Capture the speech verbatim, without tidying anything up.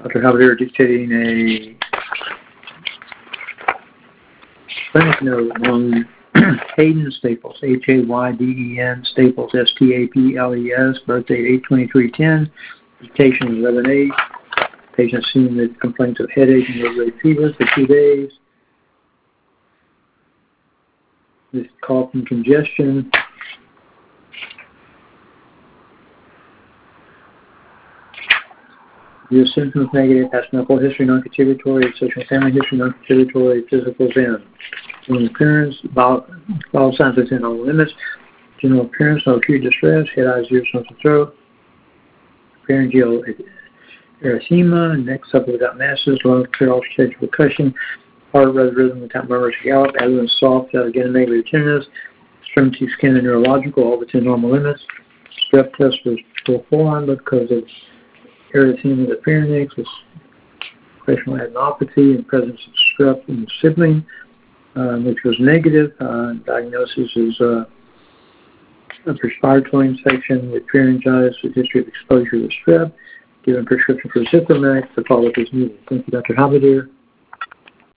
Doctor Halberdier dictating a clinic note on Hayden Staples, H A Y D E N Staples, S T A P L E S, birthday eight twenty-three ten, dictation eleven eight. Patient seen with complaints of headache and low-grade fever for two days. This cough and congestion. Your symptoms negative, past medical history non-contributory, sexual family history non-contributory, physical exam. General appearance, vital signs within normal limits. General appearance, no acute distress, head, eyes, ears, nose, and throat. Pharyngeal erythema, neck suffer without masses, lungs clear, altercation, percussion, heart rather rhythm without murmurs, gallop, abdomen soft, uh, again, negative tenderness, extremity, skin, and neurological, all within normal limits. Strep test was for full on because of erythema of the pharynx, with professional adenopathy and presence of strep in the sibling, uh, which was negative. Uh, diagnosis is uh, a respiratory infection with pharyngitis with history of exposure to strep. Given prescription for Zithromax, the follow-up is needed. Thank you, Doctor Halberdier.